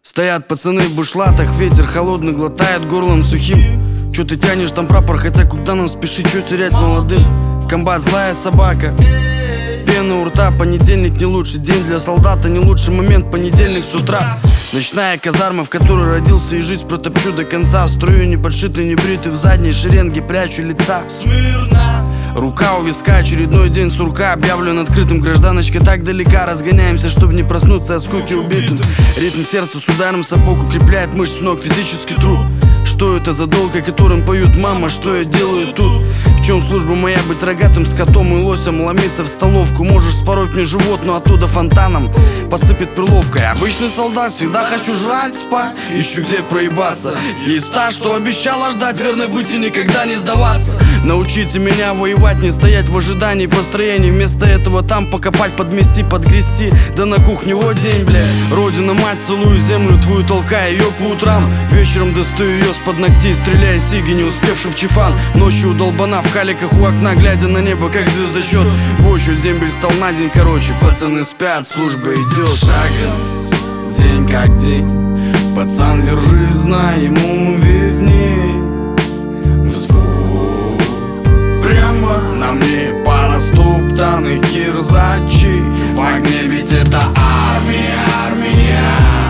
Стоят пацаны в бушлатах, ветер холодный глотает горлом сухим. Чё ты тянешь там прапор, хотя куда нам спешить, чё терять молодым? Комбат злая собака, пена у рта, понедельник не лучший день для солдата, не лучший момент, понедельник с утра. Ночная казарма, в которой родился, и жизнь протопчу до конца. В строю не подшитый, не бритый, в задней шеренге прячу лица. Смирно. Рука у виска, очередной день сурка объявлен открытым. Гражданочка так далека, разгоняемся, чтобы не проснуться от скуки убитым. Ритм сердца с ударом сапог укрепляет мышцы ног, физический труд. Что это за долг, о котором поют мама, что я делаю тут? В чем служба моя быть рогатым скотом и лосем? Ломиться в столовку, можешь спороть мне живот, но оттуда фонтаном посыпет перловкой. Обычный солдат, всегда хочу жрать, спать, ищу где проебаться. Есть та, что обещала ждать, верно быть и никогда не сдаваться. Научите меня воевать, не стоять в ожидании построений. Вместо этого там покопать, подмести, подгрести. Да на кухне вот день, бля. Родина мать, целую землю твою, толкая ее по утрам. Вечером достаю ее с-под ногтей, стреляя сиги, не успевший в чифан. Ночью долбана в каликах у окна, глядя на небо, как звездочет. Вочу дембель стал на день короче. Пацаны спят, служба идет. Шагом, день как день. Пацан, держись, знай, ему видней. Взвод прямо на мне пара стоптанных кирзачей. В огне, ведь это армия, армия.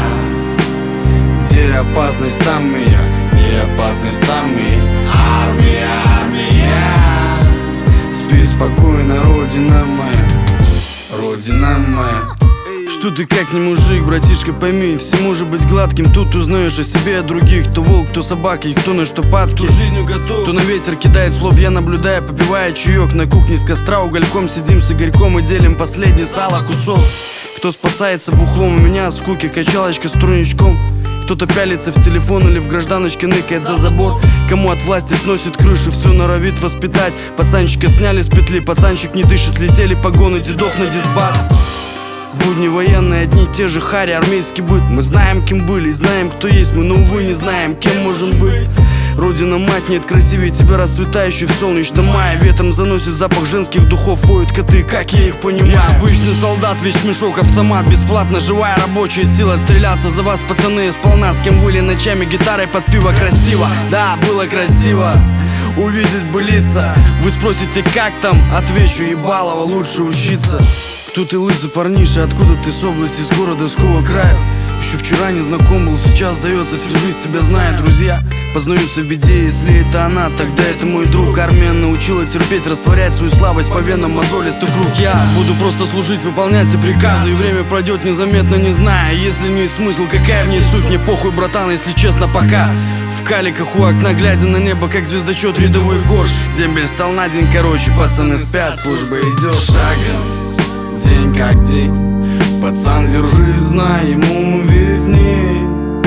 Где опасность, там и я. Где опасность, там и армия, армия. Спи спокойно, родина моя, родина моя. Что ты как не мужик, братишка, пойми, всему может быть гладким. Тут узнаешь о себе, о других. Кто волк, кто собака и кто на что падки. Кто жизнью готов, кто на ветер кидает слов. Я наблюдаю, попивая чаек на кухне с костра. Угольком сидим с Игорьком и делим последний сало кусок. Кто спасается бухлом, у меня от скуки качалочка с труничком. Кто-то пялится в телефон или в гражданочке ныкает за забор. Кому от власти сносит крышу, все норовит воспитать. Пацанчика сняли с петли, пацанчик не дышит. Летели погоны дедов на дисбат. Будни военные, одни те же хари, армейский быт. Мы знаем, кем были, знаем, кто есть мы, но, увы, не знаем, кем можем быть. Родина мать, нет красивее тебя, расцветающий в солнечном мае. Ветром заносит запах женских духов, воют коты, как я их понимаю. Я обычный солдат, вещмешок, автомат, бесплатно живая рабочая сила. Стрелялся за вас, пацаны, сполна, с кем были ночами гитарой под пиво. Красиво, да, было красиво увидеть бы лица. Вы спросите, как там? Отвечу, ебалово, лучше учиться. Кто ты, лысый парниша, откуда ты, с области, с города, с какого края? Еще вчера не знаком был, сейчас дается, всю жизнь тебя знает. Друзья познаются в беде, если это она, тогда это мой друг. Армия научила терпеть, растворять свою слабость по венам мозолистый круг. Я буду просто служить, выполнять все приказы, и время пройдет незаметно, не зная. Если не есть смысл, какая в ней суть, мне похуй, братан, если честно, пока. В каликах у окна, глядя на небо, как звездочет рядовой корж. Дембель стал на день короче, пацаны спят, служба идет. Шагом, день как день. Пацан, держись, знай, ему видней.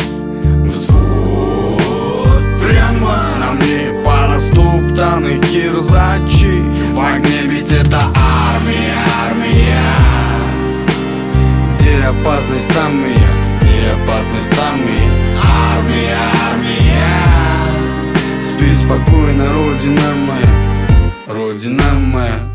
Взвод прямо на мне пара стоптанных кирзачей. В огне, ведь это армия, армия. Где опасность, там и я. Где опасность, там и армия, армия. Спи спокойно, родина моя, родина моя.